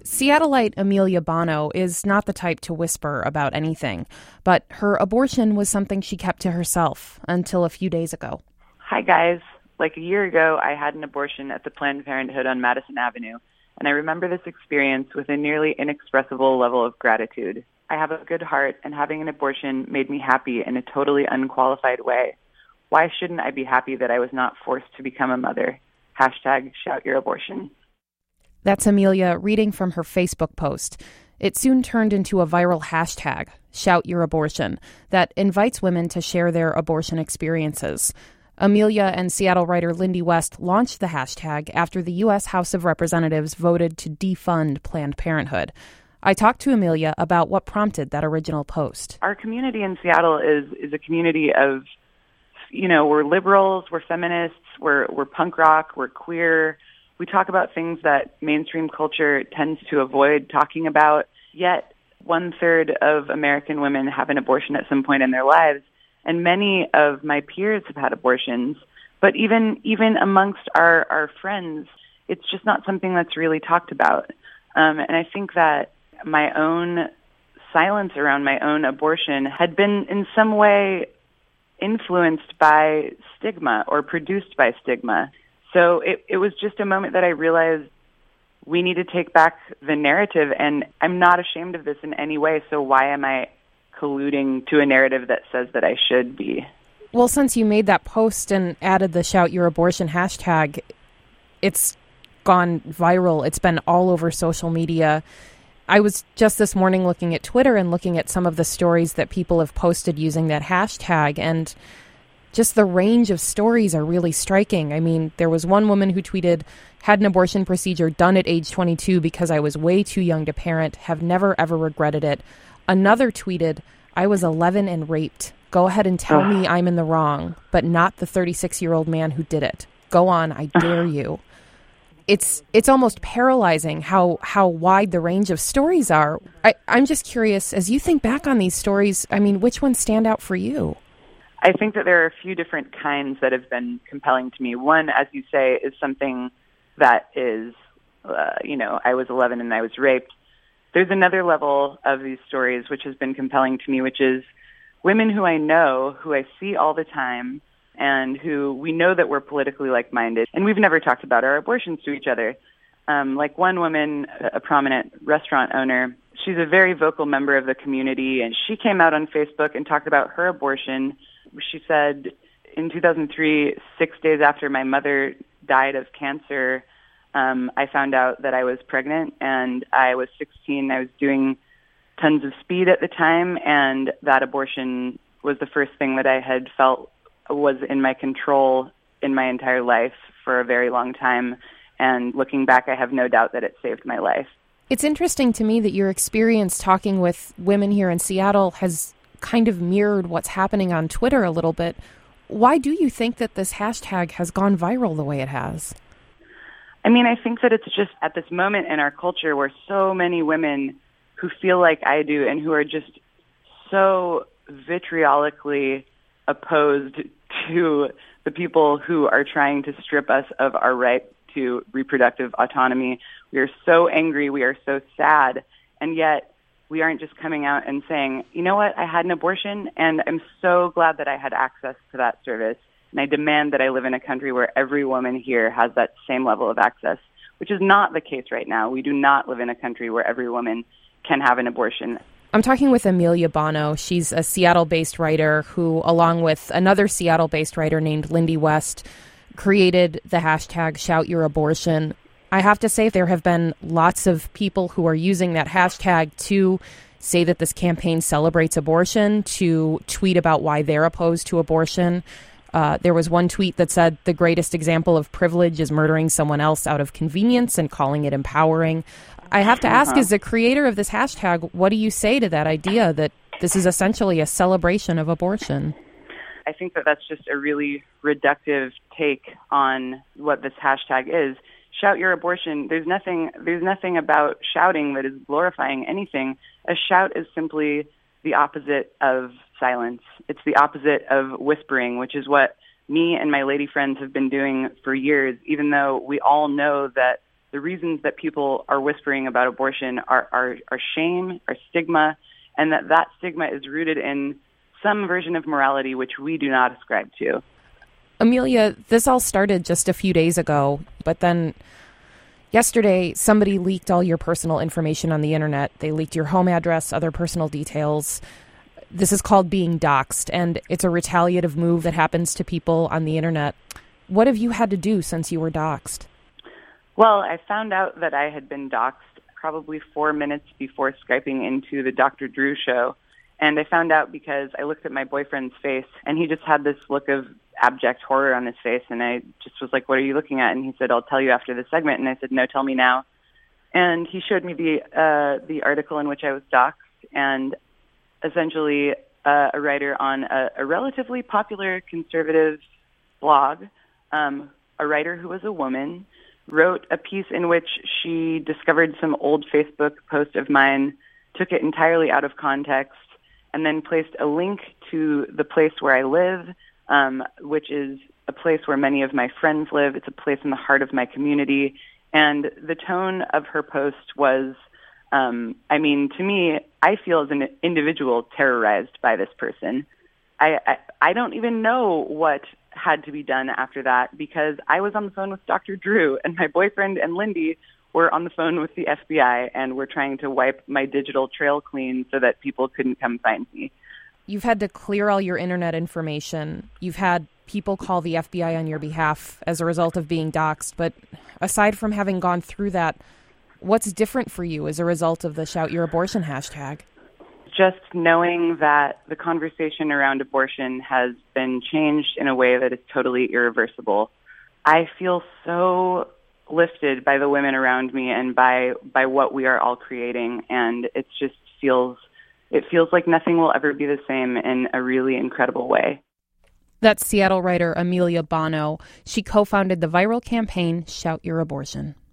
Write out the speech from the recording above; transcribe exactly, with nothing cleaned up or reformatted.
Seattleite Amelia Bono is not the type to whisper about anything, but her abortion was something she kept to herself until a few days ago. Hi, guys. Like a year ago, I had an abortion at the Planned Parenthood on Madison Avenue, and I remember this experience with a nearly inexpressible level of gratitude. I have a good heart, and having an abortion made me happy in a totally unqualified way. Why shouldn't I be happy that I was not forced to become a mother? Hashtag shout your abortion. That's Amelia reading from her Facebook post. It soon turned into a viral hashtag, Shout Your Abortion, that invites women to share their abortion experiences. Amelia and Seattle writer Lindy West launched the hashtag after the U S House of Representatives voted to defund Planned Parenthood. I talked to Amelia about what prompted that original post. Our community in Seattle is is a community of, you know, we're liberals, we're feminists, we're we're punk rock, we're queer. We talk about things that mainstream culture tends to avoid talking about, yet one-third of American women have an abortion at some point in their lives, and many of my peers have had abortions. But even even amongst our, our friends, it's just not something that's really talked about. Um, and I think that my own silence around my own abortion had been in some way influenced by stigma or produced by stigma. So it, it was just a moment that I realized we need to take back the narrative, and I'm not ashamed of this in any way, so why am I colluding to a narrative that says that I should be? Well, since you made that post and added the Shout Your Abortion hashtag, it's gone viral. It's been all over social media. I was just this morning looking at Twitter and looking at some of the stories that people have posted using that hashtag, and just the range of stories are really striking. I mean, there was one woman who tweeted, had an abortion procedure done at age twenty-two because I was way too young to parent, have never ever regretted it. Another tweeted, I was eleven and raped. Go ahead and tell me I'm in the wrong, but not the thirty-six-year-old man who did it. Go on, I dare you. It's it's almost paralyzing how, how wide the range of stories are. I, I'm just curious, as you think back on these stories, I mean, which ones stand out for you? I think that there are a few different kinds that have been compelling to me. One, as you say, is something that is, uh, you know, I was eleven and I was raped. There's another level of these stories which has been compelling to me, which is women who I know, who I see all the time, and who we know that we're politically like-minded, and we've never talked about our abortions to each other. Um, like one woman, a prominent restaurant owner, she's a very vocal member of the community, and she came out on Facebook and talked about her abortion. She said, in two thousand three, six days after my mother died of cancer, um, I found out that I was pregnant, and I was sixteen. I was doing tons of speed at the time, and that abortion was the first thing that I had felt was in my control in my entire life for a very long time. And looking back, I have no doubt that it saved my life. It's interesting to me that your experience talking with women here in Seattle has kind of mirrored what's happening on Twitter a little bit. Why do you think that this hashtag has gone viral the way it has? I mean, I think that it's just at this moment in our culture where so many women who feel like I do and who are just so vitriolically opposed to the people who are trying to strip us of our right to reproductive autonomy. We are so angry, we are so sad, and yet we aren't just coming out and saying, you know what, I had an abortion, and I'm so glad that I had access to that service, and I demand that I live in a country where every woman here has that same level of access, which is not the case right now. We do not live in a country where every woman can have an abortion. I'm talking with Amelia Bono. She's a Seattle-based writer who, along with another Seattle-based writer named Lindy West, created the hashtag Shout Your Abortion. I have to say there have been lots of people who are using that hashtag to say that this campaign celebrates abortion, to tweet about why they're opposed to abortion. Uh, there was one tweet that said the greatest example of privilege is murdering someone else out of convenience and calling it empowering. I have to ask, uh-huh. as the creator of this hashtag, what do you say to that idea that this is essentially a celebration of abortion? I think that that's just a really reductive take on what this hashtag is. Shout your abortion. There's nothing, there's nothing about shouting that is glorifying anything. A shout is simply the opposite of silence. It's the opposite of whispering, which is what me and my lady friends have been doing for years, even though we all know that the reasons that people are whispering about abortion are, are, are shame, are stigma, and that that stigma is rooted in some version of morality which we do not ascribe to. Amelia, this all started just a few days ago, but then yesterday somebody leaked all your personal information on the internet. They leaked your home address, other personal details. This is called being doxxed, and it's a retaliative move that happens to people on the internet. What have you had to do since you were doxxed? Well, I found out that I had been doxxed probably four minutes before Skyping into the Doctor Drew show. And I found out because I looked at my boyfriend's face, and he just had this look of abject horror on his face. And I just was like, what are you looking at? And he said, I'll tell you after the segment. And I said, no, tell me now. And he showed me the uh, the article in which I was doxxed. And essentially, uh, a writer on a, a relatively popular conservative blog, um, a writer who was a woman, wrote a piece in which she discovered some old Facebook post of mine, took it entirely out of context, and then placed a link to the place where I live, um, which is a place where many of my friends live. It's a place in the heart of my community. And the tone of her post was, um, I mean, to me, I feel as an individual terrorized by this person. I, I, I don't even know what had to be done after that, because I was on the phone with Doctor Drew, and my boyfriend and Lindy were on the phone with the F B I, and were trying to wipe my digital trail clean so that people couldn't come find me. You've had to clear all your internet information. You've had people call the F B I on your behalf as a result of being doxxed. But aside from having gone through that, what's different for you as a result of the Shout Your Abortion hashtag? Just knowing that the conversation around abortion has been changed in a way that is totally irreversible. I feel so lifted by the women around me and by by what we are all creating, and it just feels it feels like nothing will ever be the same in a really incredible way. That's Seattle writer Amelia Bono. She co-founded the viral campaign Shout Your Abortion.